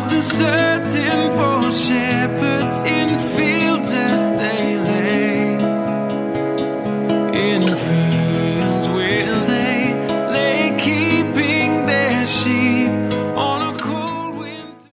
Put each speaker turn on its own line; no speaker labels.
too certain for shepherds in fields as they lay in fields.